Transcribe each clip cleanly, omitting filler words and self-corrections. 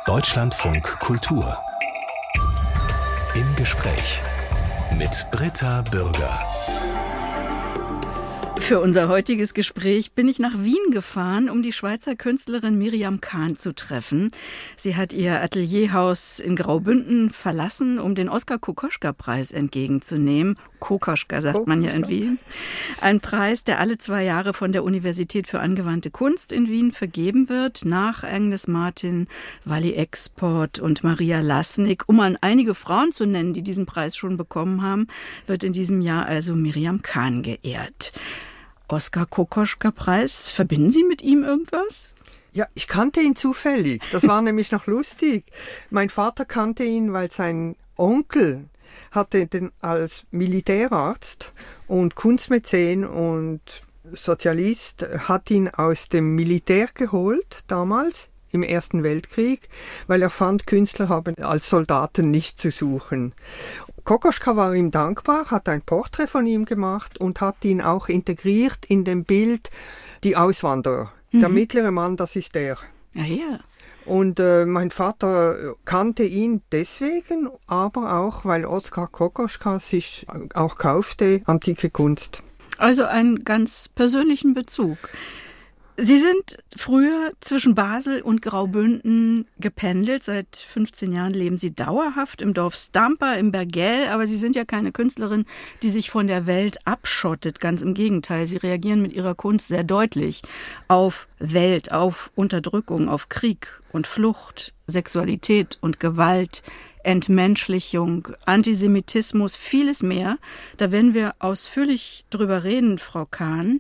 Deutschlandfunk Kultur. Im Gespräch mit Britta Bürger. Für unser heutiges Gespräch bin ich nach Wien gefahren, um die Schweizer Künstlerin Miriam Kann zu treffen. Sie hat ihr Atelierhaus in Graubünden verlassen, um den Oskar-Kokoschka-Preis entgegenzunehmen. Kokoschka sagt man ja in Wien. Ein Preis, der alle 2 Jahre von der Universität für angewandte Kunst in Wien vergeben wird, nach Agnes Martin, Wally Export und Maria Lasnik. Um an einige Frauen zu nennen, die diesen Preis schon bekommen haben, wird in diesem Jahr also Miriam Kann geehrt. Oskar-Kokoschka-Preis, verbinden Sie mit ihm irgendwas? Ja, ich kannte ihn zufällig. Das war nämlich noch lustig. Mein Vater kannte ihn, weil sein Onkel hatte den als Militärarzt und Kunstmäzen und Sozialist, hat ihn aus dem Militär geholt, damals im Ersten Weltkrieg, weil er fand, Künstler haben als Soldaten nicht zu suchen. Kokoschka war ihm dankbar, hat ein Porträt von ihm gemacht und hat ihn auch integriert in dem Bild Die Auswanderer. Der mittlere Mann, das ist der. Ja, ja. Und mein Vater kannte ihn deswegen, aber auch, weil Oskar Kokoschka sich auch kaufte, antike Kunst. Also einen ganz persönlichen Bezug. Sie sind früher zwischen Basel und Graubünden gependelt. Seit 15 Jahren leben Sie dauerhaft im Dorf Stampa im Bergell. Aber Sie sind ja keine Künstlerin, die sich von der Welt abschottet. Ganz im Gegenteil. Sie reagieren mit Ihrer Kunst sehr deutlich auf Welt, auf Unterdrückung, auf Krieg und Flucht, Sexualität und Gewalt, Entmenschlichung, Antisemitismus, vieles mehr. Da werden wir ausführlich drüber reden, Frau Kann.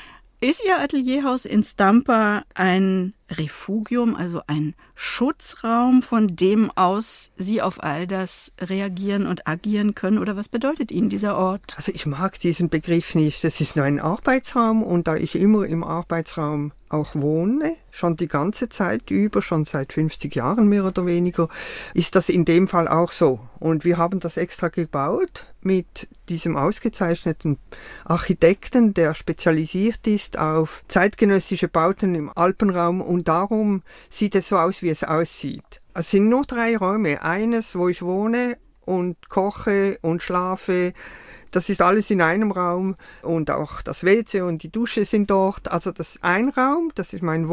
Ist Ihr Atelierhaus in Stampa ein Refugium, also ein Schutzraum, von dem aus Sie auf all das reagieren und agieren können? Oder was bedeutet Ihnen dieser Ort? Also ich mag diesen Begriff nicht. Das ist nur ein Arbeitsraum und da ich immer im Arbeitsraum auch wohne, schon die ganze Zeit über, schon seit 50 Jahren mehr oder weniger, ist das in dem Fall auch so. Und wir haben das extra gebaut mit diesem ausgezeichneten Architekten, der spezialisiert ist auf zeitgenössische Bauten im Alpenraum und darum sieht es so aus, wie es aussieht. Es sind nur 3 Räume. Eines, wo ich wohne und koche und schlafe. Das ist alles in einem Raum und auch das WC und die Dusche sind dort. Also das ist ein Raum, das ist mein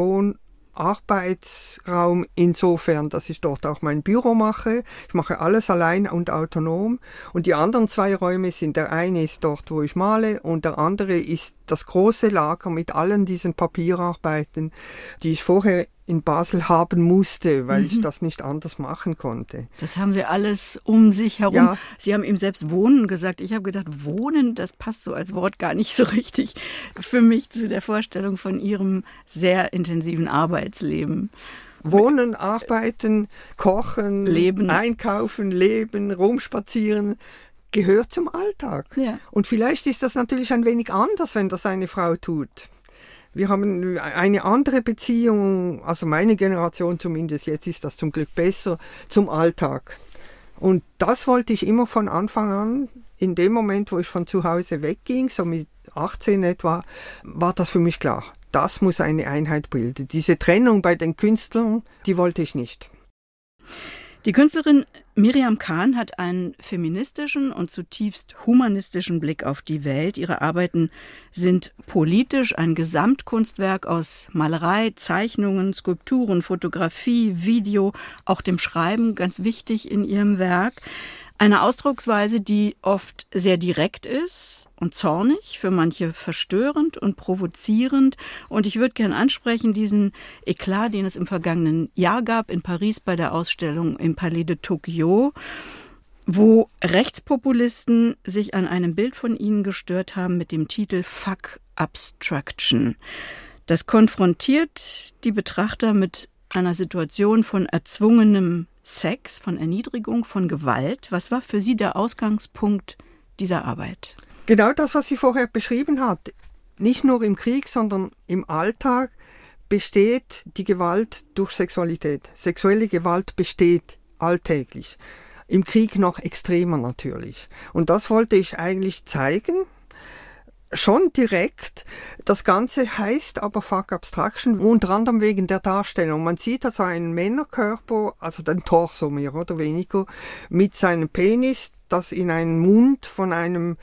Arbeitsraum insofern, dass ich dort auch mein Büro mache. Ich mache alles allein und autonom. Und die anderen 2 Räume sind, der eine ist dort, wo ich male und der andere ist das große Lager mit allen diesen Papierarbeiten, die ich vorher in Basel haben musste, weil ich das nicht anders machen konnte. Das haben Sie alles um sich herum. Ja. Sie haben eben selbst Wohnen gesagt. Ich habe gedacht, Wohnen, das passt so als Wort gar nicht so richtig für mich zu der Vorstellung von Ihrem sehr intensiven Arbeitsleben. Wohnen, arbeiten, kochen, leben. Einkaufen, leben, rumspazieren, gehört zum Alltag. Ja. Und vielleicht ist das natürlich ein wenig anders, wenn das eine Frau tut. Wir haben eine andere Beziehung, also meine Generation zumindest, jetzt ist das zum Glück besser, zum Alltag. Und das wollte ich immer von Anfang an, in dem Moment, wo ich von zu Hause wegging, so mit 18 etwa, war das für mich klar. Das muss eine Einheit bilden. Diese Trennung bei den Künstlern, die wollte ich nicht. Die Künstlerin Miriam Kann hat einen feministischen und zutiefst humanistischen Blick auf die Welt. Ihre Arbeiten sind politisch, ein Gesamtkunstwerk aus Malerei, Zeichnungen, Skulpturen, Fotografie, Video, auch dem Schreiben, ganz wichtig in ihrem Werk. Eine Ausdrucksweise, die oft sehr direkt ist und zornig, für manche verstörend und provozierend. Und ich würde gerne ansprechen, diesen Eklat, den es im vergangenen Jahr gab in Paris bei der Ausstellung im Palais de Tokyo, wo Rechtspopulisten sich an einem Bild von ihnen gestört haben mit dem Titel Fuck Abstraction. Das konfrontiert die Betrachter mit einer Situation von erzwungenem Sex, von Erniedrigung, von Gewalt. Was war für Sie der Ausgangspunkt dieser Arbeit? Genau das, was sie vorher beschrieben hat. Nicht nur im Krieg, sondern im Alltag besteht die Gewalt durch Sexualität. Sexuelle Gewalt besteht alltäglich. Im Krieg noch extremer natürlich. Und das wollte ich eigentlich zeigen. schon direkt. Das Ganze heißt aber Fuck Abstraction, unter anderem wegen der Darstellung. Man sieht also einen Männerkörper, also den Torso mehr oder weniger, mit seinem Penis, das in einen Mund von einem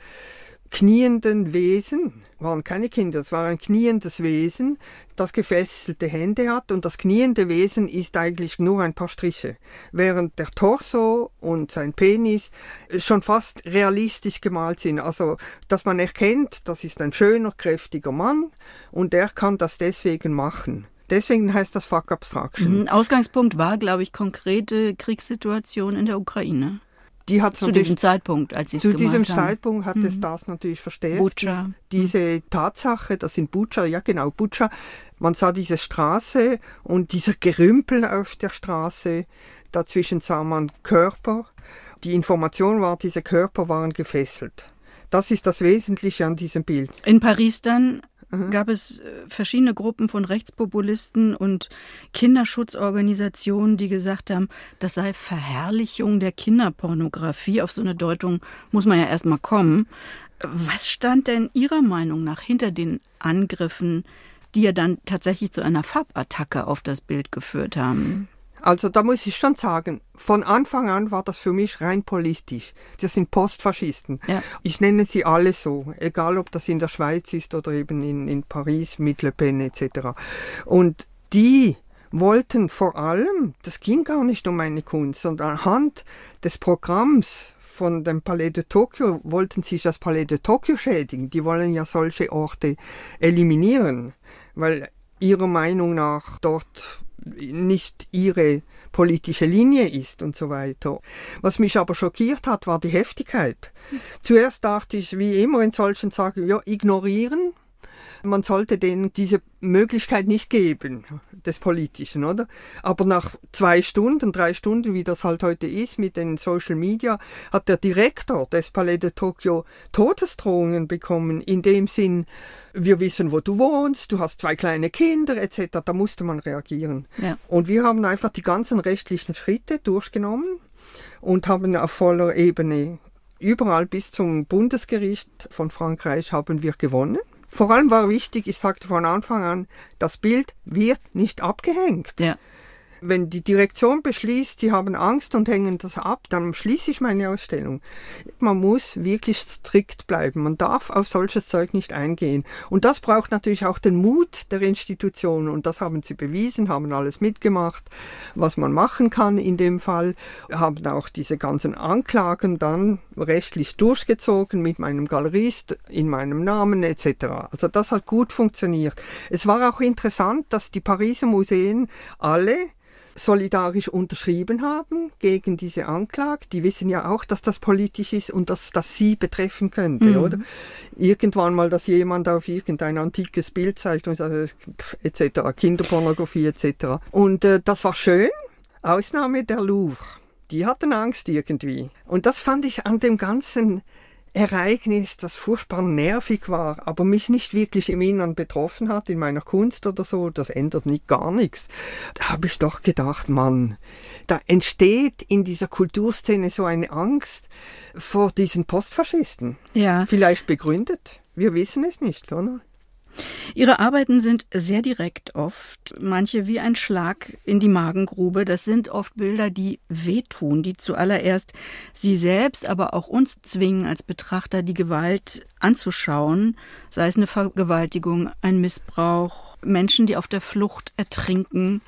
knienden Wesen, waren keine Kinder, es war ein kniendes Wesen, das gefesselte Hände hat, und das kniende Wesen ist eigentlich nur ein paar Striche, während der Torso und sein Penis schon fast realistisch gemalt sind, also dass man erkennt, das ist ein schöner, kräftiger Mann und der kann das deswegen machen. Deswegen heißt das Fuck Abstraction. Ausgangspunkt war, glaube ich, konkrete Kriegssituation in der Ukraine. Die hat zu diesem Zeitpunkt, als sie es gemacht haben. Zu diesem Zeitpunkt hat es das natürlich verstärkt. Butscha. Diese Tatsache, das in Butscha, ja genau, Butscha, man sah diese Straße und dieser Gerümpel auf der Straße, dazwischen sah man Körper. Die Information war, diese Körper waren gefesselt. Das ist das Wesentliche an diesem Bild. In Paris dann gab es verschiedene Gruppen von Rechtspopulisten und Kinderschutzorganisationen, die gesagt haben, das sei Verherrlichung der Kinderpornografie. Auf so eine Deutung muss man ja erstmal kommen. Was stand denn Ihrer Meinung nach hinter den Angriffen, die ja dann tatsächlich zu einer Farbattacke auf das Bild geführt haben? Also da muss ich schon sagen, von Anfang an war das für mich rein politisch. Das sind Postfaschisten. Ja. Ich nenne sie alle so, egal ob das in der Schweiz ist oder eben in Paris mit Le Pen etc. Und die wollten vor allem, das ging gar nicht um meine Kunst, sondern anhand des Programms von dem Palais de Tokio wollten sie das Palais de Tokio schädigen. Die wollen ja solche Orte eliminieren, weil ihrer Meinung nach dort nicht ihre politische Linie ist und so weiter. Was mich aber schockiert hat, war die Heftigkeit. Zuerst dachte ich, wie immer in solchen Sachen, ja, ignorieren. Man sollte denen diese Möglichkeit nicht geben, des Politischen, oder? Aber nach 2 Stunden, 3 Stunden, wie das halt heute ist, mit den Social Media, hat der Direktor des Palais de Tokio Todesdrohungen bekommen, in dem Sinn, wir wissen, wo du wohnst, du hast 2 kleine Kinder, etc. Da musste man reagieren. Ja. Und wir haben einfach die ganzen rechtlichen Schritte durchgenommen und haben auf voller Ebene, überall bis zum Bundesgericht von Frankreich, haben wir gewonnen. Vor allem war wichtig, ich sagte von Anfang an, das Bild wird nicht abgehängt. Ja. Wenn die Direktion beschließt, sie haben Angst und hängen das ab, dann schließe ich meine Ausstellung. Man muss wirklich strikt bleiben. Man darf auf solches Zeug nicht eingehen. Und das braucht natürlich auch den Mut der Institutionen. Und das haben sie bewiesen, haben alles mitgemacht, was man machen kann in dem Fall. Haben auch diese ganzen Anklagen dann rechtlich durchgezogen mit meinem Galerist in meinem Namen etc. Also das hat gut funktioniert. Es war auch interessant, dass die Pariser Museen alle solidarisch unterschrieben haben gegen diese Anklage. Die wissen ja auch, dass das politisch ist und dass das sie betreffen könnte, oder? Irgendwann mal, dass jemand auf irgendein antikes Bild zeigt und etc., Kinderpornografie etc. Und das war schön. Ausnahme der Louvre. Die hatten Angst irgendwie. Und das fand ich an dem ganzen Ereignis, das furchtbar nervig war, aber mich nicht wirklich im Inneren betroffen hat, in meiner Kunst oder so, das ändert nicht gar nichts. Da habe ich doch gedacht, Mann, da entsteht in dieser Kulturszene so eine Angst vor diesen Postfaschisten. Ja. Vielleicht begründet, wir wissen es nicht, oder? Ihre Arbeiten sind sehr direkt oft, manche wie ein Schlag in die Magengrube. Das sind oft Bilder, die wehtun, die zuallererst Sie selbst, aber auch uns zwingen als Betrachter, die Gewalt anzuschauen, sei es eine Vergewaltigung, ein Missbrauch, Menschen, die auf der Flucht ertrinken.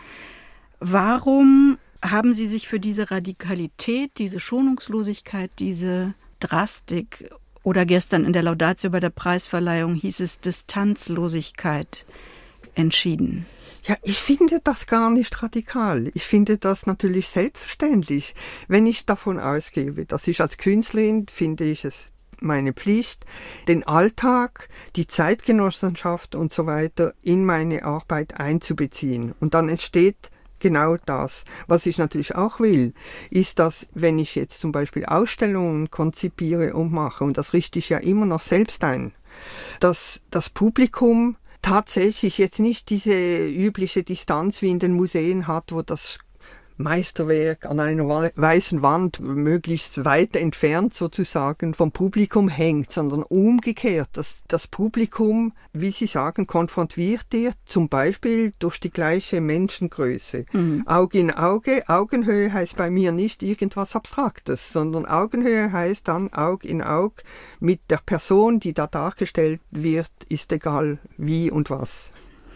Warum haben Sie sich für diese Radikalität, diese Schonungslosigkeit, diese Drastik oder gestern in der Laudatio bei der Preisverleihung hieß es Distanzlosigkeit entschieden? Ja, ich finde das gar nicht radikal. Ich finde das natürlich selbstverständlich. Wenn ich davon ausgehe, dass ich als Künstlerin, finde ich es meine Pflicht, den Alltag, die Zeitgenossenschaft und so weiter in meine Arbeit einzubeziehen. Und dann entsteht genau das. Was ich natürlich auch will, ist, dass wenn ich jetzt zum Beispiel Ausstellungen konzipiere und mache, und das richte ich ja immer noch selbst ein, dass das Publikum tatsächlich jetzt nicht diese übliche Distanz wie in den Museen hat, wo das Meisterwerk an einer weißen Wand, möglichst weit entfernt sozusagen vom Publikum hängt, sondern umgekehrt, dass das Publikum, wie Sie sagen, konfrontiert wird, zum Beispiel durch die gleiche Menschengröße. Auge in Auge, Augenhöhe heißt bei mir nicht irgendwas Abstraktes, sondern Augenhöhe heißt dann Auge in Auge mit der Person, die da dargestellt wird, ist egal wie und was.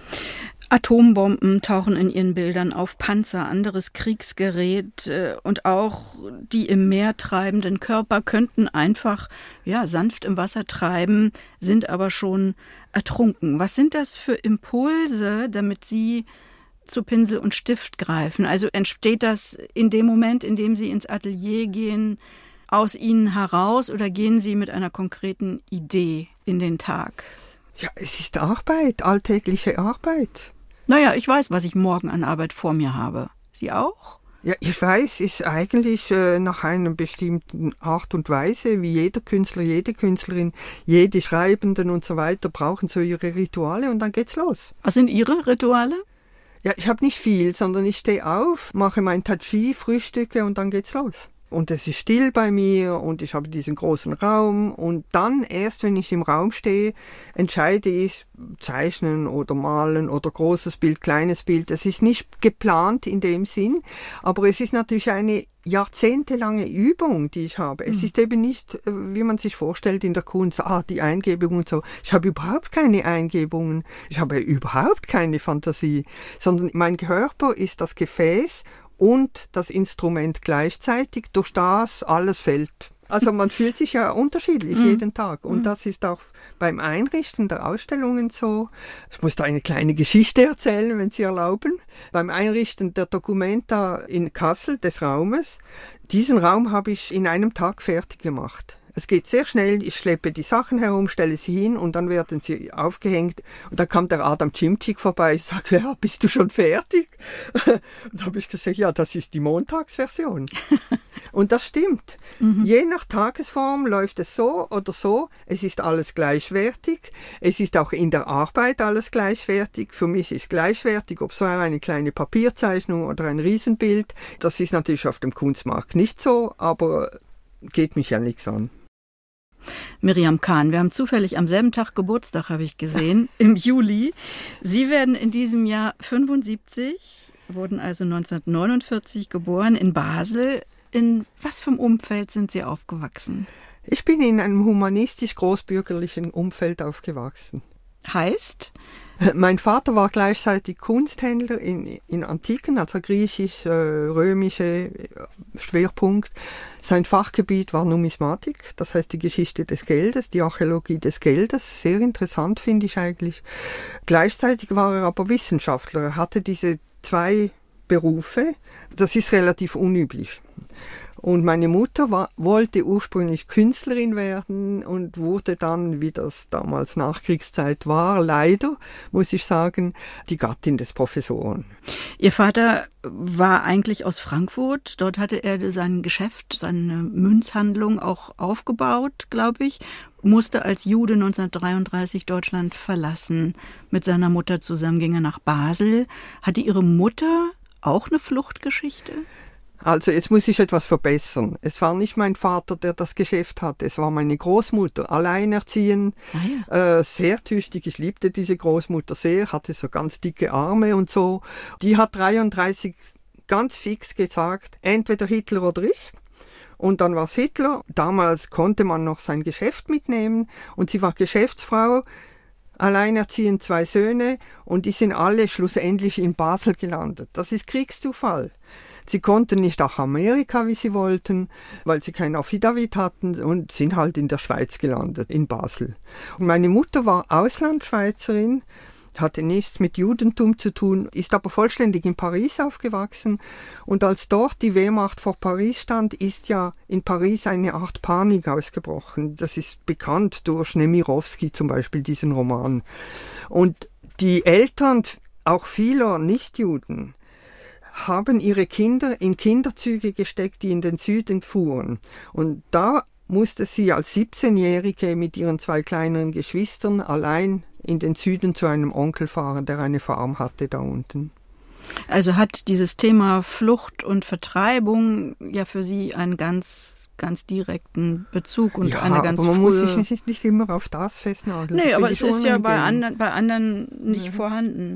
Atombomben tauchen in ihren Bildern auf, Panzer, anderes Kriegsgerät und auch die im Meer treibenden Körper könnten einfach sanft im Wasser treiben, sind aber schon ertrunken. Was sind das für Impulse, damit Sie zu Pinsel und Stift greifen? Also entsteht das in dem Moment, in dem Sie ins Atelier gehen, aus Ihnen heraus oder gehen Sie mit einer konkreten Idee in den Tag? Ja, es ist Arbeit, alltägliche Arbeit. Naja, ich weiß, was ich morgen an Arbeit vor mir habe. Sie auch? Ja, ich weiß, ist eigentlich nach einer bestimmten Art und Weise, wie jeder Künstler, jede Künstlerin, jede Schreibenden und so weiter brauchen so ihre Rituale und dann geht's los. Was sind Ihre Rituale? Ja, ich habe nicht viel, sondern ich stehe auf, mache mein Tai Chi, frühstücke und dann geht's los. Und es ist still bei mir und ich habe diesen großen Raum und dann erst, wenn ich im Raum stehe, entscheide ich, zeichnen oder malen oder großes Bild, kleines Bild. Es ist nicht geplant in dem Sinn, aber es ist natürlich eine jahrzehntelange Übung, die ich habe. Es ist eben nicht, wie man sich vorstellt in der Kunst, die Eingebung und so. Ich habe überhaupt keine Eingebungen, ich habe überhaupt keine Fantasie, sondern mein Körper ist das Gefäß und das Instrument gleichzeitig, durch das alles fällt. Also man fühlt sich ja unterschiedlich jeden Tag und das ist auch beim Einrichten der Ausstellungen so. Ich muss da eine kleine Geschichte erzählen, wenn Sie erlauben. Beim Einrichten der Documenta in Kassel, des Raumes, diesen Raum habe ich in einem Tag fertig gemacht. Es geht sehr schnell, ich schleppe die Sachen herum, stelle sie hin und dann werden sie aufgehängt. Und dann kam der Adam Cimcik vorbei und sagte, ja, bist du schon fertig? Und da habe ich gesagt, ja, das ist die Montagsversion. Und das stimmt. Je nach Tagesform läuft es so oder so. Es ist alles gleichwertig. Es ist auch in der Arbeit alles gleichwertig. Für mich ist gleichwertig, ob so eine kleine Papierzeichnung oder ein Riesenbild. Das ist natürlich auf dem Kunstmarkt nicht so, aber geht mich ja nichts an. Miriam Kahn, wir haben zufällig am selben Tag Geburtstag, habe ich gesehen, im Juli. Sie werden in diesem Jahr 75, wurden also 1949 geboren in Basel. In was für einem Umfeld sind Sie aufgewachsen? Ich bin in einem humanistisch-großbürgerlichen Umfeld aufgewachsen. Heißt? Mein Vater war gleichzeitig Kunsthändler in Antiken, also griechisch, römische Schwerpunkt. Sein Fachgebiet war Numismatik, das heißt die Geschichte des Geldes, die Archäologie des Geldes. Sehr interessant finde ich eigentlich. Gleichzeitig war er aber Wissenschaftler. Er hatte diese zwei Berufe. Das ist relativ unüblich. Und meine Mutter wollte ursprünglich Künstlerin werden und wurde dann, wie das damals Nachkriegszeit war, leider, muss ich sagen, die Gattin des Professoren. Ihr Vater war eigentlich aus Frankfurt. Dort hatte er sein Geschäft, seine Münzhandlung auch aufgebaut, glaube ich. Musste als Jude 1933 Deutschland verlassen. Mit seiner Mutter zusammen ging er nach Basel. Hatte Ihre Mutter auch eine Fluchtgeschichte? Also jetzt muss ich etwas verbessern. Es war nicht mein Vater, der das Geschäft hatte, es war meine Großmutter, alleinerziehend, sehr tüchtig. Ich liebte diese Großmutter sehr, hatte so ganz dicke Arme und so. Die hat 1933 ganz fix gesagt, entweder Hitler oder ich. Und dann war es Hitler. Damals konnte man noch sein Geschäft mitnehmen und sie war Geschäftsfrau, alleinerziehend 2 Söhne und die sind alle schlussendlich in Basel gelandet. Das ist Kriegszufall. Sie konnten nicht nach Amerika, wie sie wollten, weil sie kein Affidavit hatten und sind halt in der Schweiz gelandet, in Basel. Und meine Mutter war Auslandschweizerin, hatte nichts mit Judentum zu tun, ist aber vollständig in Paris aufgewachsen. Und als dort die Wehrmacht vor Paris stand, ist ja in Paris eine Art Panik ausgebrochen. Das ist bekannt durch Nemirovsky zum Beispiel, diesen Roman. Und die Eltern, auch vieler Nichtjuden, haben ihre Kinder in Kinderzüge gesteckt, die in den Süden fuhren. Und da musste sie als 17-Jährige mit ihren 2 kleineren Geschwistern allein in den Süden zu einem Onkel fahren, der eine Farm hatte da unten. Also hat dieses Thema Flucht und Vertreibung ja für Sie einen ganz, ganz direkten Bezug und eine ganz aber man frühe... muss sich nicht immer auf das festnageln. Nee, Das aber finde es ich ist ja unangenehm. bei anderen nicht vorhanden.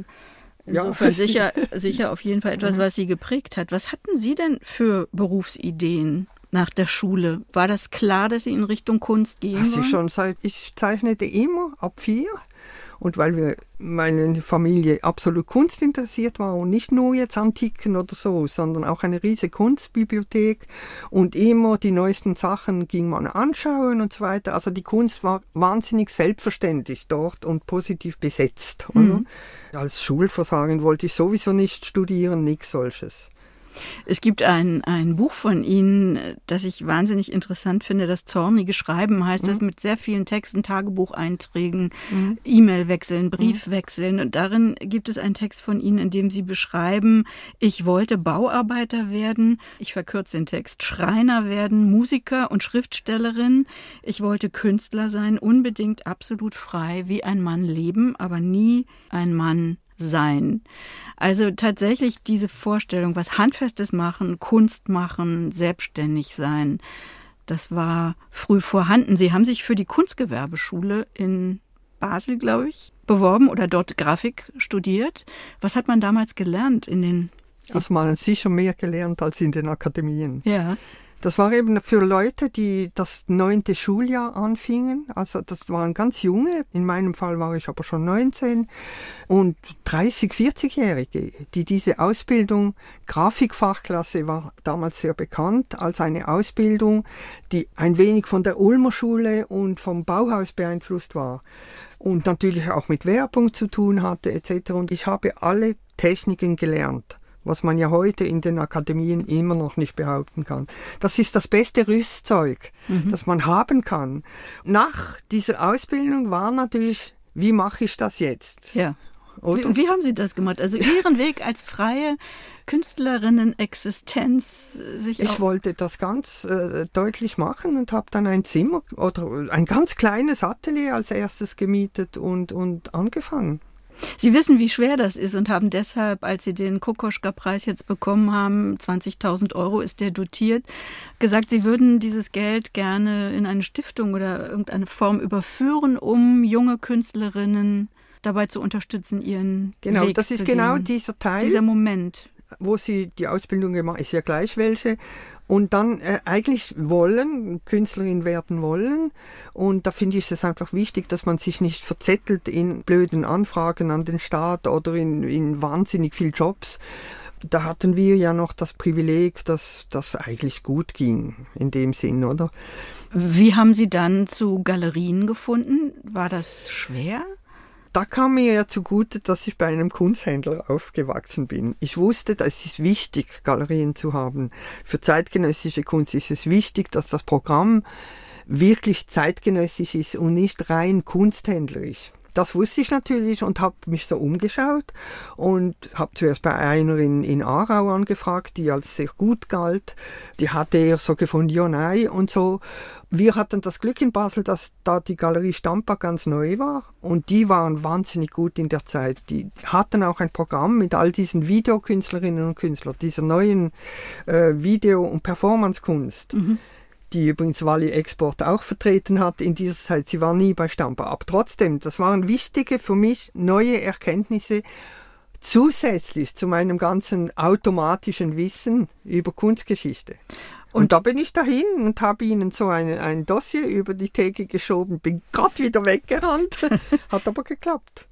Ja. Insofern sicher auf jeden Fall etwas, was Sie geprägt hat. Was hatten Sie denn für Berufsideen nach der Schule? War das klar, dass Sie in Richtung Kunst gehen wollen? Ich zeichnete immer ab 4. Und weil meine Familie absolut kunstinteressiert war und nicht nur jetzt Antiken oder so, sondern auch eine riesige Kunstbibliothek und immer die neuesten Sachen ging man anschauen und so weiter. Also die Kunst war wahnsinnig selbstverständlich dort und positiv besetzt. Oder? Als Schulversagen wollte ich sowieso nicht studieren, nichts solches. Es gibt ein Buch von Ihnen, das ich wahnsinnig interessant finde, das Zornige Schreiben heißt das, mit sehr vielen Texten, Tagebucheinträgen, E-Mail-Wechseln, Briefwechseln. Und darin gibt es einen Text von Ihnen, in dem Sie beschreiben, ich wollte Bauarbeiter werden, ich verkürze den Text, Schreiner werden, Musiker und Schriftstellerin. Ich wollte Künstler sein, unbedingt absolut frei, wie ein Mann leben, aber nie ein Mann sein. Also tatsächlich diese Vorstellung, was Handfestes machen, Kunst machen, selbstständig sein, das war früh vorhanden. Sie haben sich für die Kunstgewerbeschule in Basel, glaube ich, beworben oder dort Grafik studiert. Was hat man damals gelernt in den... Also man hat sicher mehr gelernt als in den Akademien. Ja. Das war eben für Leute, die das 9. Schuljahr anfingen. Also das waren ganz junge. In meinem Fall war ich aber schon 19. Und 30-, 40-Jährige, die diese Ausbildung, Grafikfachklasse war damals sehr bekannt als eine Ausbildung, die ein wenig von der Ulmer Schule und vom Bauhaus beeinflusst war. Und natürlich auch mit Werbung zu tun hatte etc. Und ich habe alle Techniken gelernt, was man ja heute in den Akademien immer noch nicht behaupten kann. Das ist das beste Rüstzeug, das man haben kann. Nach dieser Ausbildung war natürlich, wie mache ich das jetzt? Ja. Wie haben Sie das gemacht? Also Ihren Weg als freie Künstlerinnen-Existenz Ich wollte das ganz deutlich machen und habe dann ein Zimmer oder ein ganz kleines Atelier als erstes gemietet und angefangen. Sie wissen, wie schwer das ist und haben deshalb, als Sie den Kokoschka-Preis jetzt bekommen haben, 20.000 € ist der dotiert, gesagt, Sie würden dieses Geld gerne in eine Stiftung oder irgendeine Form überführen, um junge Künstlerinnen dabei zu unterstützen, ihren Weg zu gehen. Genau, das ist genau dieser Teil. Dieser Moment. Wo sie die Ausbildung gemacht, ist ja gleich welche, und dann eigentlich Künstlerin werden wollen. Und da finde ich es einfach wichtig, dass man sich nicht verzettelt in blöden Anfragen an den Staat oder in wahnsinnig viel Jobs. Da hatten wir ja noch das Privileg, dass das eigentlich gut ging, in dem Sinn, oder? Wie haben Sie dann zu Galerien gefunden? War das schwer? Da kam mir ja zugute, dass ich bei einem Kunsthändler aufgewachsen bin. Ich wusste, es ist wichtig, Galerien zu haben. Für zeitgenössische Kunst ist es wichtig, dass das Programm wirklich zeitgenössisch ist und nicht rein kunsthändlerisch. Das wusste ich natürlich und habe mich so umgeschaut und habe zuerst bei einer in Aarau angefragt, die als sehr gut galt. Die hatte eher so gefunden, ja, nein und so. Wir hatten das Glück in Basel, dass da die Galerie Stampa ganz neu war und die waren wahnsinnig gut in der Zeit. Die hatten auch ein Programm mit all diesen Videokünstlerinnen und Künstlern, dieser neuen Video- und Performancekunst. Die übrigens Wally Export auch vertreten hat in dieser Zeit. Sie war nie bei Stampa. Aber trotzdem, das waren wichtige für mich neue Erkenntnisse zusätzlich zu meinem ganzen automatischen Wissen über Kunstgeschichte. Und da bin ich dahin und habe ihnen so ein Dossier über die Theke geschoben, bin gerade wieder weggerannt, hat aber geklappt.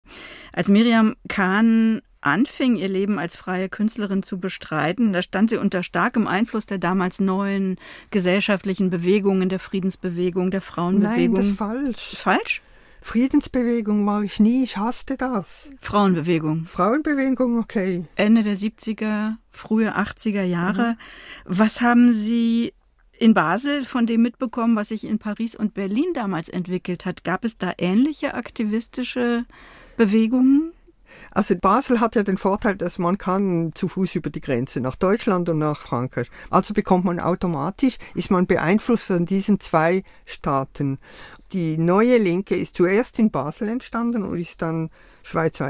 Als Miriam Kahn anfing, ihr Leben als freie Künstlerin zu bestreiten, da stand sie unter starkem Einfluss der damals neuen gesellschaftlichen Bewegungen, der Friedensbewegung, der Frauenbewegung. Nein, das ist falsch. Ist falsch? Friedensbewegung war ich nie, ich hasste das. Frauenbewegung. Frauenbewegung, okay. Ende der 70er, frühe 80er Jahre. Was haben Sie in Basel von dem mitbekommen, was sich in Paris und Berlin damals entwickelt hat? Gab es da ähnliche aktivistische Bewegungen? Also Basel hat ja den Vorteil, dass man kann zu Fuß über die Grenze nach Deutschland und nach Frankreich. Also bekommt man automatisch, ist man beeinflusst von diesen zwei Staaten. Die neue Linke ist zuerst in Basel entstanden und ist dann schweizweit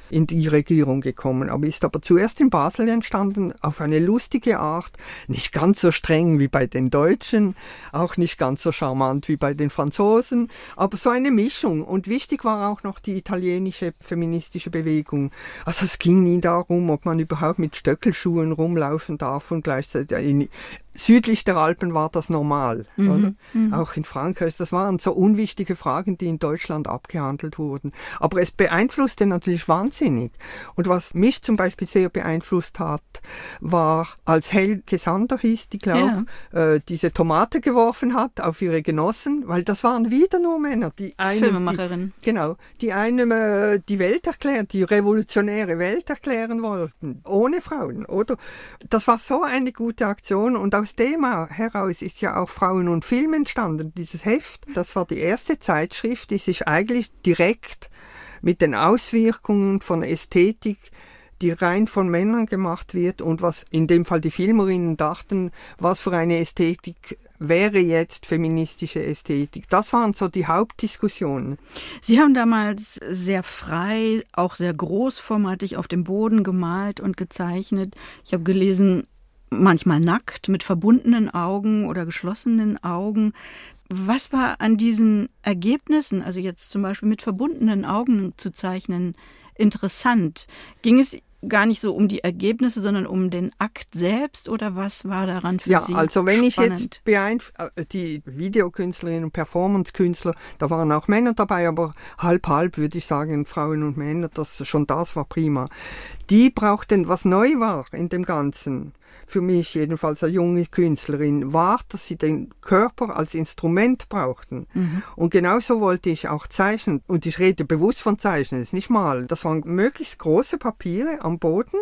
in die Regierung gekommen, aber ist aber zuerst in Basel entstanden, auf eine lustige Art, nicht ganz so streng wie bei den Deutschen, auch nicht ganz so charmant wie bei den Franzosen, aber so eine Mischung. Und wichtig war auch noch die italienische feministische Bewegung. Also es ging nie darum, ob man überhaupt mit Stöckelschuhen rumlaufen darf und gleichzeitig südlich der Alpen war das normal, oder? Auch in Frankreich. Das waren so unwichtige Fragen, die in Deutschland abgehandelt wurden. Aber es beeinflusste natürlich wahnsinnig. Und was mich zum Beispiel sehr beeinflusst hat, war, als Helge Sander hieß, die glaube, diese Tomate geworfen hat auf ihre Genossen, weil das waren wieder nur Männer. Die eine, Filmemacherin. Die einem die Welt erklären, die revolutionäre Welt erklären wollten, ohne Frauen, oder? Das war so eine gute Aktion und aus dem heraus ist ja auch Frauen und Film entstanden, dieses Heft. Das war die erste Zeitschrift, die sich eigentlich direkt mit den Auswirkungen von Ästhetik, die rein von Männern gemacht wird und was in dem Fall die Filmerinnen dachten, was für eine Ästhetik wäre jetzt feministische Ästhetik. Das waren so die Hauptdiskussionen. Sie haben damals sehr frei, auch sehr großformatig auf dem Boden gemalt und gezeichnet. Ich habe gelesen, manchmal nackt, mit verbundenen Augen oder geschlossenen Augen. Was war an diesen Ergebnissen, also jetzt zum Beispiel mit verbundenen Augen zu zeichnen, interessant? Ging es gar nicht so um die Ergebnisse, sondern um den Akt selbst, oder was war daran für Sie Ja, also wenn spannend? ich jetzt die Videokünstlerinnen und Performancekünstler, da waren auch Männer dabei, aber halb würde ich sagen, Frauen und Männer, das war prima. Die brauchten, was neu war in dem Ganzen, für mich jedenfalls als junge Künstlerin, war, dass sie den Körper als Instrument brauchten. Und genauso wollte ich auch zeichnen. Und ich rede bewusst von Zeichnen, das ist nicht malen. Das waren möglichst große Papiere am Boden.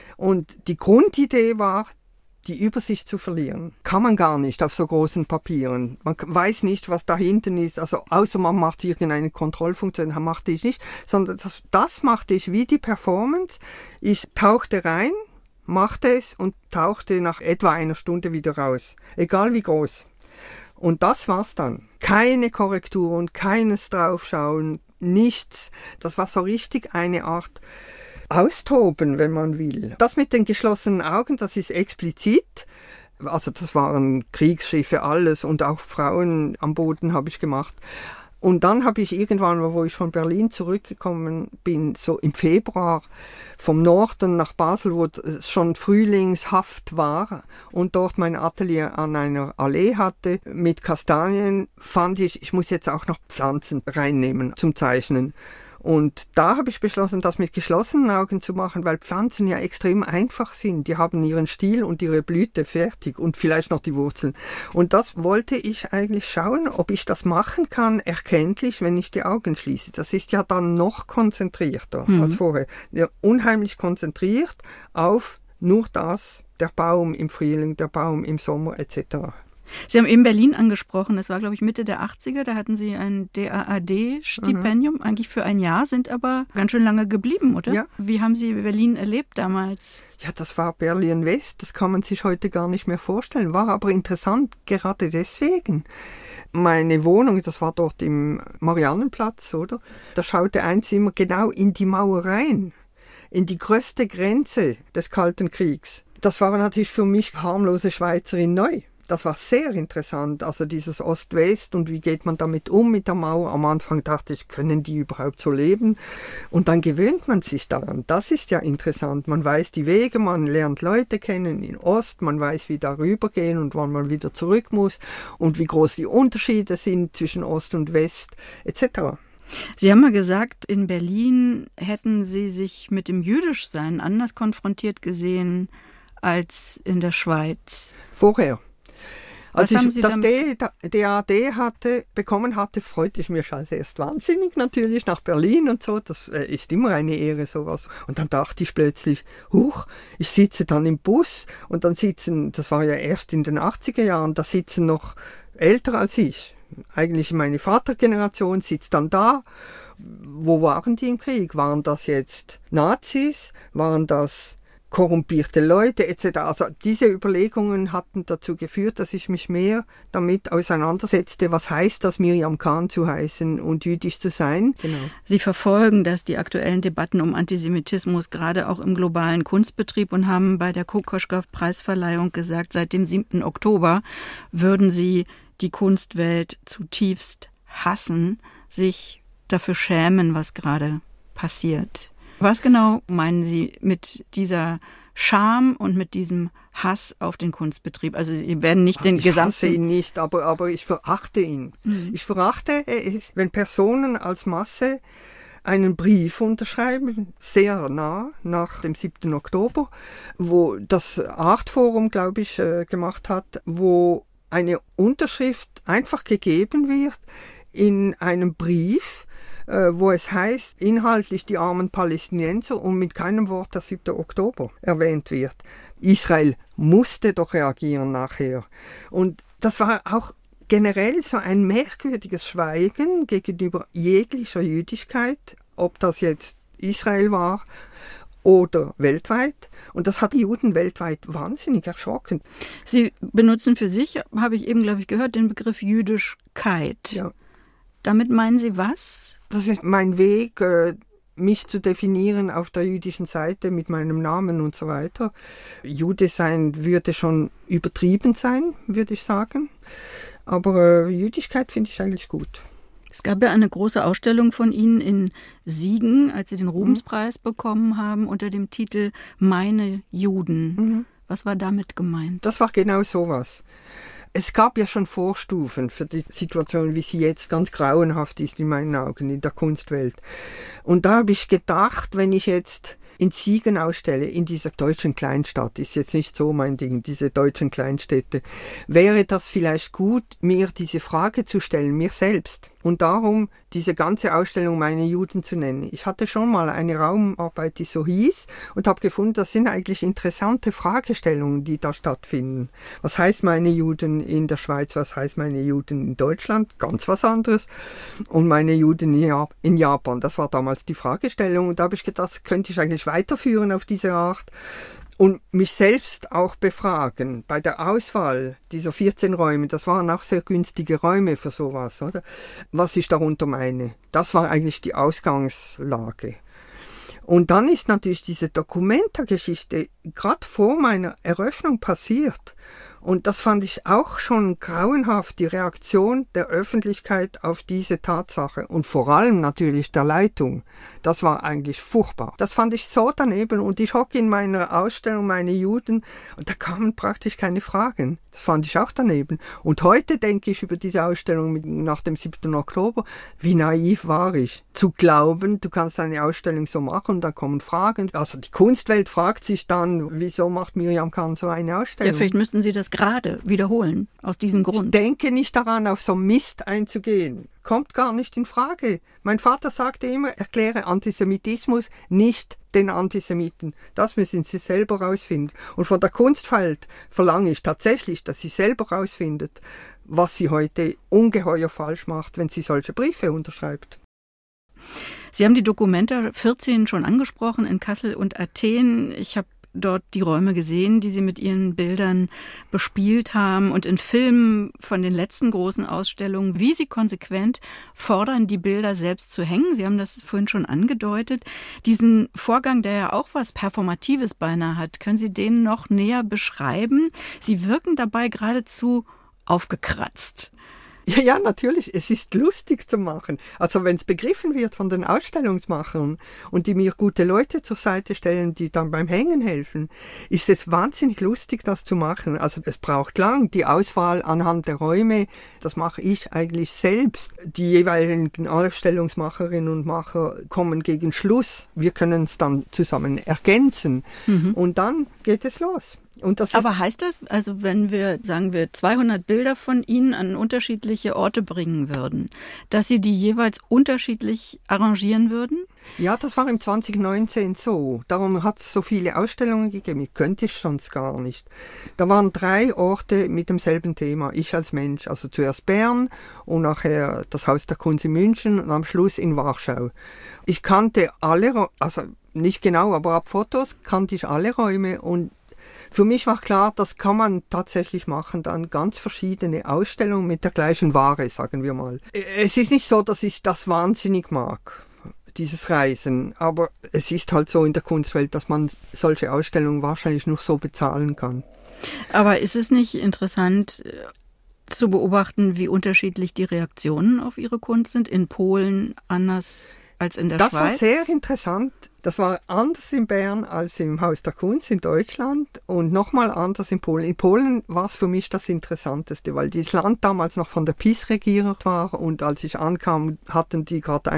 Und die Grundidee war, die Übersicht zu verlieren. Kann man gar nicht auf so großen Papieren. Man weiß nicht, was da hinten ist. Also außer man macht irgendeine Kontrollfunktion, das machte ich nicht. Sondern das machte ich wie die Performance. Ich tauchte rein, machte es und tauchte nach etwa einer Stunde wieder raus. Egal wie groß. Und das war's dann. Keine Korrekturen, keines Draufschauen, nichts. Das war so richtig eine Art Austoben, wenn man will. Das mit den geschlossenen Augen, das ist explizit. Also das waren Kriegsschiffe, alles und auch Frauen am Boden habe ich gemacht. Und dann habe ich irgendwann, wo ich von Berlin zurückgekommen bin, so im Februar vom Norden nach Basel, wo es schon frühlingshaft war und dort mein Atelier an einer Allee hatte mit Kastanien, fand ich muss jetzt auch noch Pflanzen reinnehmen zum Zeichnen. Und da habe ich beschlossen, das mit geschlossenen Augen zu machen, weil Pflanzen ja extrem einfach sind. Die haben ihren Stiel und ihre Blüte fertig und vielleicht noch die Wurzeln. Und das wollte ich eigentlich schauen, ob ich das machen kann, erkenntlich, wenn ich die Augen schließe. Das ist ja dann noch konzentrierter als vorher. Ja, unheimlich konzentriert auf nur das, der Baum im Frühling, der Baum im Sommer etc. Sie haben eben Berlin angesprochen, das war, glaube ich, Mitte der 80er, da hatten Sie ein DAAD-Stipendium, eigentlich für ein Jahr, sind aber ganz schön lange geblieben, oder? Ja. Wie haben Sie Berlin erlebt damals? Ja, das war Berlin-West, das kann man sich heute gar nicht mehr vorstellen, war aber interessant, gerade deswegen. Meine Wohnung, das war dort im Mariannenplatz, oder? Da schaute ein Zimmer genau in die Mauer rein, in die größte Grenze des Kalten Kriegs. Das war natürlich für mich harmlose Schweizerin neu. Das war sehr interessant, also dieses Ost-West und wie geht man damit um mit der Mauer. Am Anfang dachte ich, können die überhaupt so leben? Und dann gewöhnt man sich daran. Das ist ja interessant. Man weiß die Wege, man lernt Leute kennen in Ost, man weiß, wie darüber gehen und wann man wieder zurück muss und wie groß die Unterschiede sind zwischen Ost und West etc. Sie haben mal gesagt, in Berlin hätten Sie sich mit dem Jüdischsein anders konfrontiert gesehen als in der Schweiz. Vorher. Als ich das DAAD bekommen hatte, freute ich mich als erst wahnsinnig natürlich nach Berlin und so. Das ist immer eine Ehre, sowas. Und dann dachte ich plötzlich, ich sitze dann im Bus und dann das war ja erst in den 80er Jahren, da sitzen noch älter als ich. Eigentlich meine Vatergeneration sitzt dann da. Wo waren die im Krieg? Waren das jetzt Nazis? Waren das korrumpierte Leute etc. Also diese Überlegungen hatten dazu geführt, dass ich mich mehr damit auseinandersetzte, was heißt das, Miriam Can zu heißen und jüdisch zu sein. Genau. Sie verfolgen die aktuellen Debatten um Antisemitismus, gerade auch im globalen Kunstbetrieb, und haben bei der Kokoschka-Preisverleihung gesagt, seit dem 7. Oktober würden Sie die Kunstwelt zutiefst hassen, sich dafür schämen, was gerade passiert. Was genau meinen Sie mit dieser Scham und mit diesem Hass auf den Kunstbetrieb? Also Sie werden nicht den gesamten... Ich hasse ihn nicht, aber ich verachte ihn. Ich verachte es, wenn Personen als Masse einen Brief unterschreiben, sehr nah nach dem 7. Oktober, wo das Artforum, glaube ich, gemacht hat, wo eine Unterschrift einfach gegeben wird in einem Brief, wo es heißt, inhaltlich die armen Palästinenser und mit keinem Wort der 7. Oktober erwähnt wird. Israel musste doch reagieren nachher. Und das war auch generell so ein merkwürdiges Schweigen gegenüber jeglicher Jüdischkeit, ob das jetzt Israel war oder weltweit. Und das hat die Juden weltweit wahnsinnig erschrocken. Sie benutzen für sich, habe ich eben, glaube ich, gehört, den Begriff Jüdischkeit. Ja. Damit meinen Sie was? Das ist mein Weg, mich zu definieren auf der jüdischen Seite mit meinem Namen und so weiter. Jude sein würde schon übertrieben sein, würde ich sagen. Aber Jüdischkeit finde ich eigentlich gut. Es gab ja eine große Ausstellung von Ihnen in Siegen, als Sie den Rubenspreis bekommen haben, unter dem Titel Meine Juden. Was war damit gemeint? Das war genau sowas. Es gab ja schon Vorstufen für die Situation, wie sie jetzt ganz grauenhaft ist in meinen Augen in der Kunstwelt. Und da habe ich gedacht, wenn ich jetzt in Siegen ausstelle, in dieser deutschen Kleinstadt, ist jetzt nicht so mein Ding, diese deutschen Kleinstädte, wäre das vielleicht gut, mir diese Frage zu stellen, mir selbst. Und darum diese ganze Ausstellung Meine Juden zu nennen. Ich hatte schon mal eine Raumarbeit, die so hieß, und habe gefunden, das sind eigentlich interessante Fragestellungen, die da stattfinden. Was heißt meine Juden in der Schweiz, was heißt meine Juden in Deutschland? Ganz was anderes. Und meine Juden in Japan, das war damals die Fragestellung. Und da habe ich gedacht, das könnte ich eigentlich weiterführen auf diese Art. Und mich selbst auch befragen. Bei der Auswahl dieser 14 Räume, das waren auch sehr günstige Räume für sowas, oder? Was ich darunter meine, das war eigentlich die Ausgangslage. Und dann ist natürlich diese Documenta-Geschichte gerade vor meiner Eröffnung passiert. Und das fand ich auch schon grauenhaft, die Reaktion der Öffentlichkeit auf diese Tatsache und vor allem natürlich der Leitung. Das war eigentlich furchtbar. Das fand ich so daneben und ich hocke in meiner Ausstellung Meine Juden und da kamen praktisch keine Fragen. Das fand ich auch daneben. Und heute denke ich über diese Ausstellung nach dem 7. Oktober, wie naiv war ich, zu glauben, du kannst eine Ausstellung so machen und dann kommen Fragen. Also die Kunstwelt fragt sich dann, wieso macht Miriam Can so eine Ausstellung? Ja, vielleicht müssten Sie das gerade wiederholen, aus diesem Grund. Ich denke nicht daran, auf so Mist einzugehen. Kommt gar nicht in Frage. Mein Vater sagte immer, erkläre Antisemitismus nicht den Antisemiten. Das müssen sie selber rausfinden. Und von der Kunstwelt verlange ich tatsächlich, dass sie selber rausfindet, was sie heute ungeheuer falsch macht, wenn sie solche Briefe unterschreibt. Sie haben die Documenta 14 schon angesprochen in Kassel und Athen. Ich habe dort die Räume gesehen, die Sie mit Ihren Bildern bespielt haben und in Filmen von den letzten großen Ausstellungen, wie Sie konsequent fordern, die Bilder selbst zu hängen. Sie haben das vorhin schon angedeutet. Diesen Vorgang, der ja auch was Performatives beinahe hat, können Sie den noch näher beschreiben? Sie wirken dabei geradezu aufgekratzt. Ja, natürlich. Es ist lustig zu machen. Also wenn es begriffen wird von den Ausstellungsmachern und die mir gute Leute zur Seite stellen, die dann beim Hängen helfen, ist es wahnsinnig lustig, das zu machen. Also es braucht lang. Die Auswahl anhand der Räume, das mache ich eigentlich selbst. Die jeweiligen Ausstellungsmacherinnen und Macher kommen gegen Schluss. Wir können es dann zusammen ergänzen. Und dann geht es los. Und das Aber heißt das, also wenn wir, sagen wir, 200 Bilder von Ihnen an unterschiedliche Orte bringen würden, dass Sie die jeweils unterschiedlich arrangieren würden? Ja, das war im 2019 so. Darum hat es so viele Ausstellungen gegeben. Ich könnte es sonst gar nicht. Da waren 3 Orte mit demselben Thema. Ich als Mensch. Also zuerst Bern und nachher das Haus der Kunst in München und am Schluss in Warschau. Ich kannte alle, also nicht genau, aber ab Fotos kannte ich alle Räume und für mich war klar, das kann man tatsächlich machen, dann ganz verschiedene Ausstellungen mit der gleichen Ware, sagen wir mal. Es ist nicht so, dass ich das wahnsinnig mag, dieses Reisen, aber es ist halt so in der Kunstwelt, dass man solche Ausstellungen wahrscheinlich nur so bezahlen kann. Aber ist es nicht interessant zu beobachten, wie unterschiedlich die Reaktionen auf Ihre Kunst sind? In Polen anders als in der Schweiz? Das war sehr interessant. Das war anders in Bern als im Haus der Kunst in Deutschland und nochmal anders in Polen. In Polen war es für mich das Interessanteste, weil dieses Land damals noch von der PiS regiert war und als ich ankam, hatten die gerade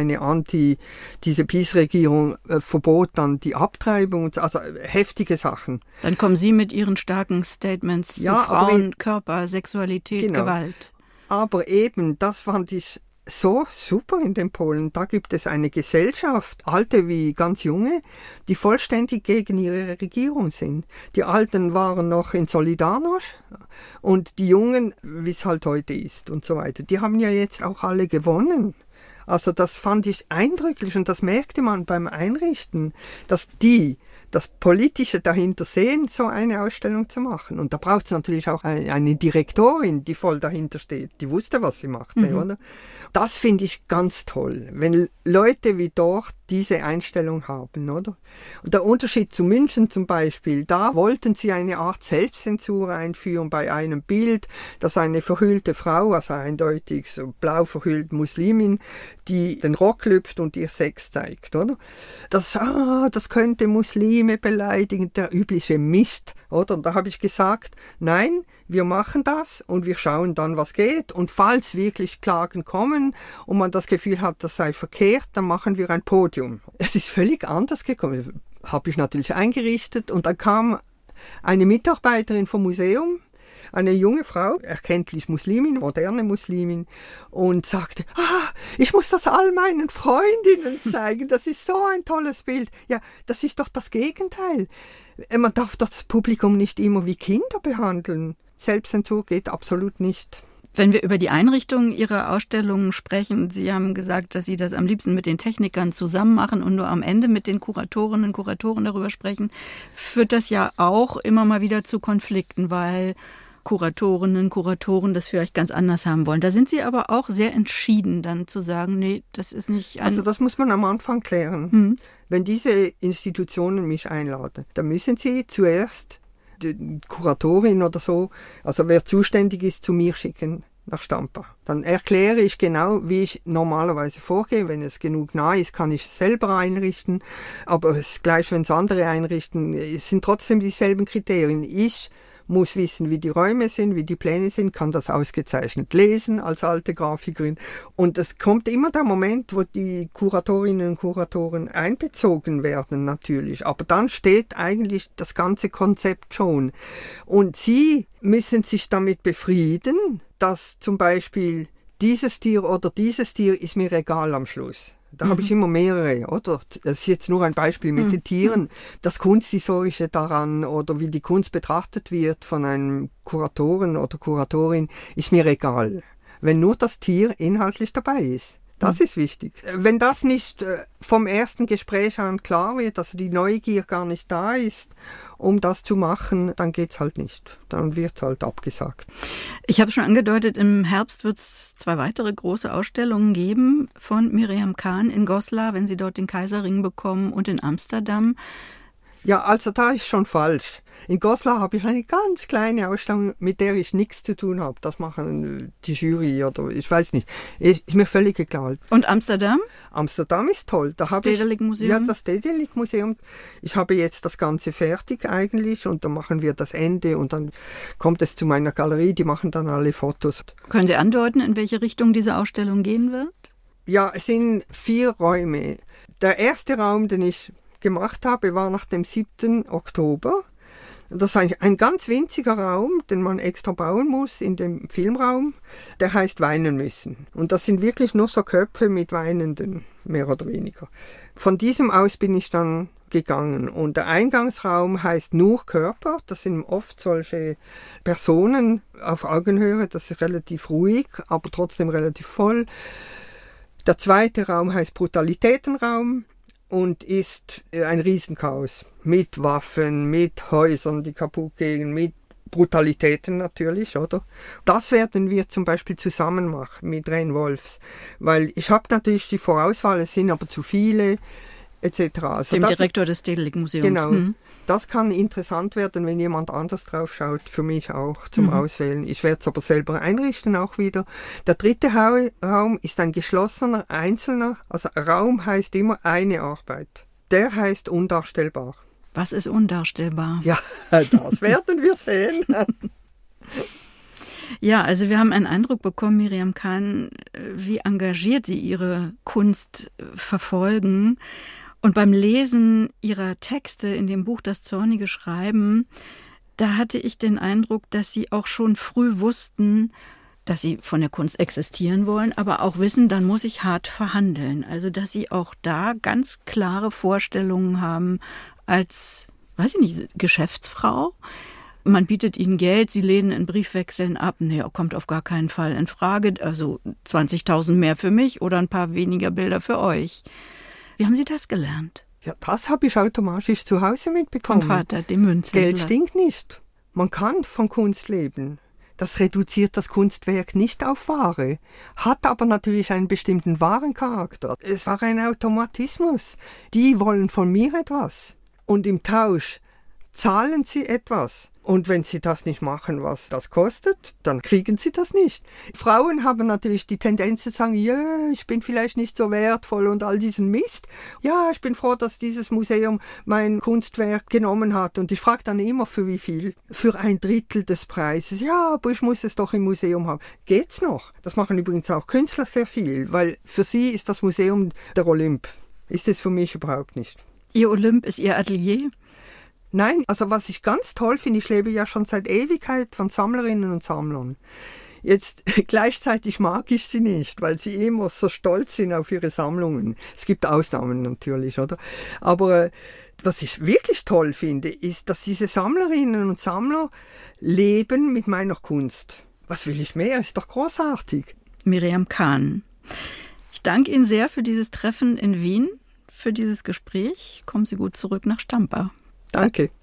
diese PiS-Regierung verbot dann die Abtreibung, also heftige Sachen. Dann kommen Sie mit Ihren starken Statements zu Frauen, Körper, Sexualität, genau. Gewalt. Aber eben, das fand ich so super in den Polen. Da gibt es eine Gesellschaft, alte wie ganz junge, die vollständig gegen ihre Regierung sind. Die Alten waren noch in Solidarność und die Jungen, wie es halt heute ist und so weiter, die haben ja jetzt auch alle gewonnen. Also das fand ich eindrücklich und das merkte man beim Einrichten, dass die das Politische dahinter sehen, so eine Ausstellung zu machen. Und da braucht es natürlich auch eine Direktorin, die voll dahinter steht. Die wusste, was sie machte, oder? Das finde ich ganz toll, wenn Leute wie dort diese Einstellung haben, oder? Und der Unterschied zu München zum Beispiel, da wollten sie eine Art Selbstzensur einführen bei einem Bild, dass eine verhüllte Frau, also eindeutig so blau verhüllt Muslimin, die den Rock lüpft und ihr Sex zeigt, oder? Das könnte Muslime beleidigen, der übliche Mist, oder? Und da habe ich gesagt, nein, wir machen das und wir schauen dann, was geht. Und falls wirklich Klagen kommen und man das Gefühl hat, das sei verkehrt, dann machen wir ein Podium. Es ist völlig anders gekommen. Habe ich natürlich eingerichtet und dann kam eine Mitarbeiterin vom Museum, eine junge Frau, erkenntlich Muslimin, moderne Muslimin, und sagte, ich muss das all meinen Freundinnen zeigen, das ist so ein tolles Bild. Ja, das ist doch das Gegenteil. Man darf doch das Publikum nicht immer wie Kinder behandeln. Selbstzensur geht absolut nicht. Wenn wir über die Einrichtung Ihrer Ausstellungen sprechen, Sie haben gesagt, dass Sie das am liebsten mit den Technikern zusammen machen und nur am Ende mit den Kuratorinnen und Kuratoren darüber sprechen, führt das ja auch immer mal wieder zu Konflikten, weil Kuratorinnen, Kuratoren das vielleicht ganz anders haben wollen. Da sind Sie aber auch sehr entschieden, dann zu sagen, nee, das ist nicht... Also das muss man am Anfang klären. Wenn diese Institutionen mich einladen, dann müssen sie zuerst die Kuratorin oder so, also wer zuständig ist, zu mir schicken nach Stampa. Dann erkläre ich genau, wie ich normalerweise vorgehe. Wenn es genug nah ist, kann ich es selber einrichten. Aber es ist gleich, wenn es andere einrichten, es sind trotzdem dieselben Kriterien. Ich muss wissen, wie die Räume sind, wie die Pläne sind, kann das ausgezeichnet lesen als alte Grafikerin. Und es kommt immer der Moment, wo die Kuratorinnen und Kuratoren einbezogen werden, natürlich. Aber dann steht eigentlich das ganze Konzept schon. Und sie müssen sich damit befrieden, dass zum Beispiel dieses Tier oder dieses Tier ist mir egal am Schluss. Da habe ich immer mehrere, oder? Das ist jetzt nur ein Beispiel mit den Tieren. Das Kunsthistorische daran oder wie die Kunst betrachtet wird von einem Kuratoren oder Kuratorin, ist mir egal. Wenn nur das Tier inhaltlich dabei ist. Das ist wichtig. Wenn das nicht vom ersten Gespräch an klar wird, also die Neugier gar nicht da ist, um das zu machen, dann geht's halt nicht. Dann wird halt abgesagt. Ich habe schon angedeutet, im Herbst wird es 2 weitere große Ausstellungen geben von Miriam Kann in Goslar, wenn Sie dort den Kaiserring bekommen, und in Amsterdam. Ja, also da ist schon falsch. In Goslar habe ich eine ganz kleine Ausstellung, mit der ich nichts zu tun habe. Das machen die Jury oder ich weiß nicht. Ist mir völlig egal. Und Amsterdam? Amsterdam ist toll. Da Stedelijk Museum? Ja, das Stedelijk Museum. Ich habe jetzt das Ganze fertig eigentlich und dann machen wir das Ende und dann kommt es zu meiner Galerie, die machen dann alle Fotos. Können Sie andeuten, in welche Richtung diese Ausstellung gehen wird? Ja, es sind 4 Räume. Der erste Raum, den ich gemacht habe, war nach dem 7. Oktober. Das ist ein ganz winziger Raum, den man extra bauen muss in dem Filmraum. Der heißt Weinen müssen. Und das sind wirklich nur so Köpfe mit Weinenden, mehr oder weniger. Von diesem aus bin ich dann gegangen. Und der Eingangsraum heißt nur Körper. Das sind oft solche Personen auf Augenhöhe. Das ist relativ ruhig, aber trotzdem relativ voll. Der zweite Raum heißt Brutalitätenraum. und ist ein Riesenchaos. Mit Waffen, mit Häusern, die kaputt gehen, mit Brutalitäten natürlich, oder? Das werden wir zum Beispiel zusammen machen mit Ren Wolfs, weil ich habe natürlich die Vorauswahl, es sind aber zu viele, etc. Also dem Direktor des Stedelijk Museums. Genau. Das kann interessant werden, wenn jemand anders drauf schaut, für mich auch zum Auswählen. Ich werde es aber selber einrichten auch wieder. Der dritte Raum ist ein geschlossener, einzelner, also Raum heißt immer eine Arbeit. Der heißt undarstellbar. Was ist undarstellbar? Ja, das werden wir sehen. Ja, also wir haben einen Eindruck bekommen, Miriam Khan, wie engagiert Sie Ihre Kunst verfolgen. Und beim Lesen Ihrer Texte in dem Buch Das zornige Schreiben, da hatte ich den Eindruck, dass Sie auch schon früh wussten, dass Sie von der Kunst existieren wollen, aber auch wissen, dann muss ich hart verhandeln. Also dass Sie auch da ganz klare Vorstellungen haben als, weiß ich nicht, Geschäftsfrau. Man bietet Ihnen Geld, Sie lehnen in Briefwechseln ab. Nee, kommt auf gar keinen Fall in Frage. Also 20.000 mehr für mich oder ein paar weniger Bilder für euch. Wie haben Sie das gelernt? Ja, das habe ich automatisch zu Hause mitbekommen. Vom Vater, dem Münzhändler. Geld stinkt nicht. Man kann von Kunst leben. Das reduziert das Kunstwerk nicht auf Ware, hat aber natürlich einen bestimmten Warencharakter. Es war ein Automatismus. Die wollen von mir etwas. Und im Tausch zahlen sie etwas. Und wenn sie das nicht machen, was das kostet, dann kriegen sie das nicht. Frauen haben natürlich die Tendenz zu sagen, ja, ich bin vielleicht nicht so wertvoll und all diesen Mist. Ja, ich bin froh, dass dieses Museum mein Kunstwerk genommen hat. Und ich frage dann immer, für wie viel? Für 1/3 des Preises. Ja, aber ich muss es doch im Museum haben. Geht's noch? Das machen übrigens auch Künstler sehr viel, weil für sie ist das Museum der Olymp. Ist es für mich überhaupt nicht. Ihr Olymp ist Ihr Atelier? Nein, also was ich ganz toll finde, ich lebe ja schon seit Ewigkeit von Sammlerinnen und Sammlern. Jetzt gleichzeitig mag ich sie nicht, weil sie immer so stolz sind auf ihre Sammlungen. Es gibt Ausnahmen natürlich, oder? Aber was ich wirklich toll finde, ist, dass diese Sammlerinnen und Sammler leben mit meiner Kunst. Was will ich mehr? Ist doch großartig. Miriam Khan. Ich danke Ihnen sehr für dieses Treffen in Wien, für dieses Gespräch. Kommen Sie gut zurück nach Stampa. Danke.